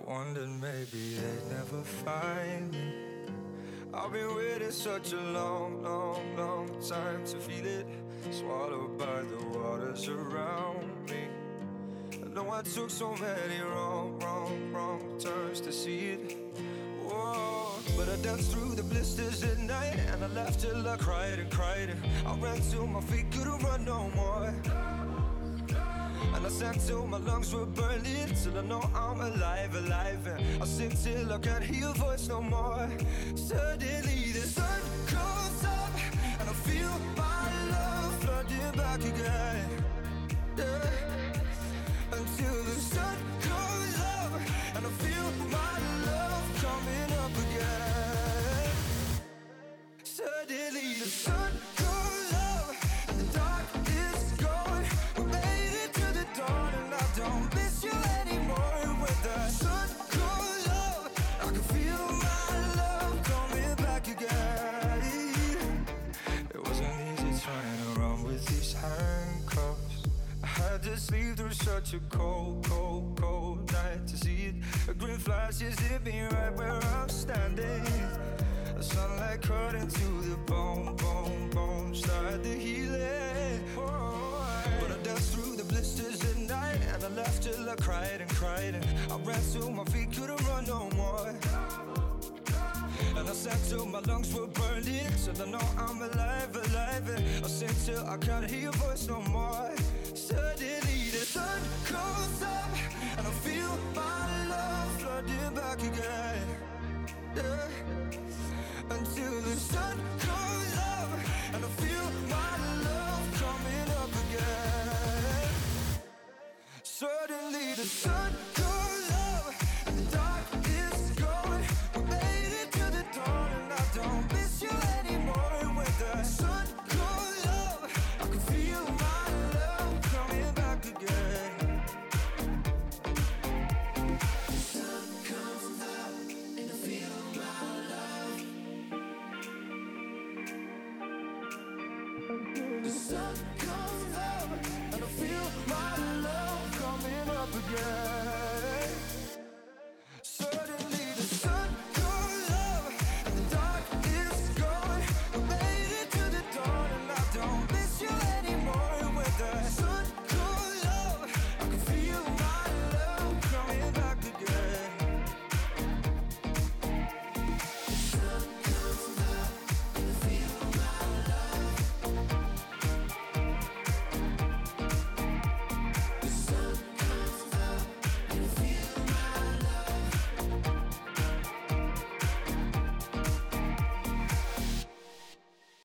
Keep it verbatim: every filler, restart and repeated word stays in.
wondered maybe they'd never find me. I've been waiting such a long, long, long time to feel it, swallowed by the waters around me. I know I took so many wrong, wrong, wrong turns to see it. Whoa, but I danced through the blisters at night, and I laughed till I cried and cried, and I ran till my feet couldn't run no more. And I sang till my lungs were burning, till I know I'm alive, alive. And I sing till I can't hear your voice no more. Suddenly the sun comes up, and I feel my love flooding back again, yeah. Until the sun comes up, and I feel my love coming up again. Suddenly the sun comes up, and the dark is gone. We made it to the dawn, and I don't miss you anymore. When the sun comes up, I can feel my love coming back again. It wasn't easy trying to run with these handcuffs. I had to sleep through such a cold, cold, cold night to see it. A green flash just hit me right where I'm standing. The sunlight cut into the bone, bone, bone, started the healing. Oh, but I danced through the blisters at night, and I laughed till I cried and cried, and I ran till my feet couldn't run no more. And I sang till my lungs were burning, till I know I'm alive, alive. And I sing till I can't hear your voice no more. Suddenly the sun comes up,